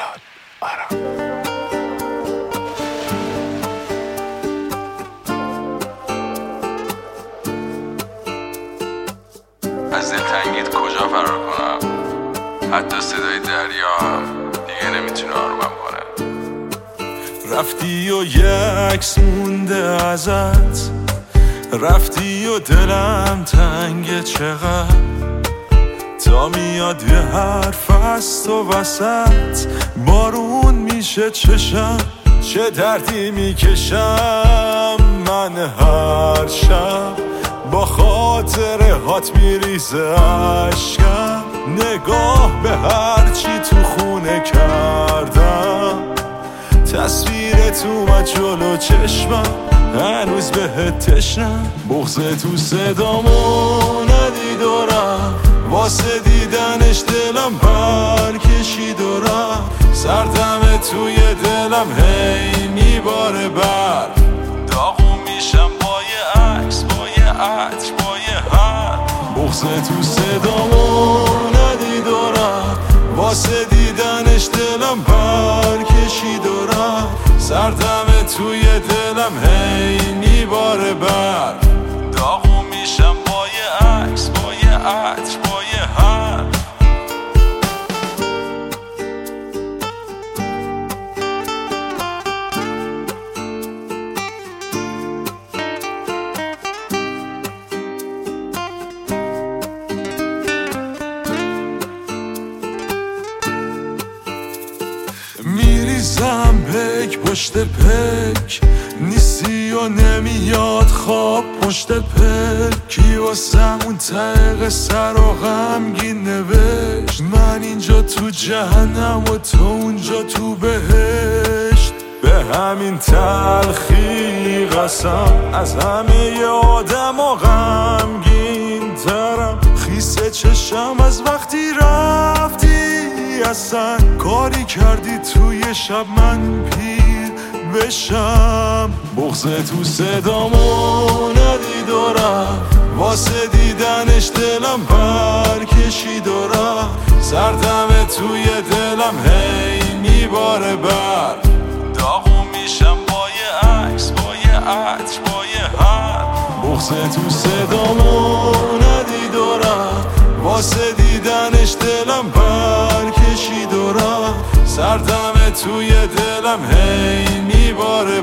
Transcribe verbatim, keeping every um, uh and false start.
میلاد آرام. از دلتنگیت کجا فرار کنم؟ حتی صدای دریا هم دیگه نمیتونه آرومم کنه. رفتی و یک عکس مونده ازت، رفتی و دلم تنگه چقدر، تا میاد یه حرف از تو وسط بارون میشه چشم، چه دردی میکشم من هر شب، با خاطر هات میریزه عشقم، نگاه به هرچی تو خونه کردم، تصویرت اومد جلو چشمم، هنوز بهت تشنم، بغض تو صدامو ندید و رفت، واسه دیدنش دلم پر کشید و رفت، سردمه توی دلم هی میباره بر، داغون میشم با یه عکس، با یه عطر، با یه حرف، بغض تو صدامو ندید و رفت، واسه دیدنش دلم پر کشید و رفت، سردمه توی دلم هی میباره بر، داغون میشم با یه عکس، با یه عطر، با یه حرف. میریزم پک پشت پک، نیستی و نمیاد خواب پشت پک، کی واسمون ته سر و غمگین نوشت، من اینجا تو جهنم و تو اونجا تو بهشت، به همین تلخی قسم از همه آدم و غمگین ترم، خیسه چشم از وقتی رفتی، اصلا کاری کردی توی شب من پیر بشم، بغض تو صدامو ندید و رفت، واسه دیدنش دلم پر کشید و رفت، سردمه توی دلم هی میباره بر، داغون میشم با یه عکس، با یه عطر، با یه حرف، بغض تو صدامو ندید و رفت، واسه دیدنش دلم پر کشید و رفت، سردمه توی دلم هی میباره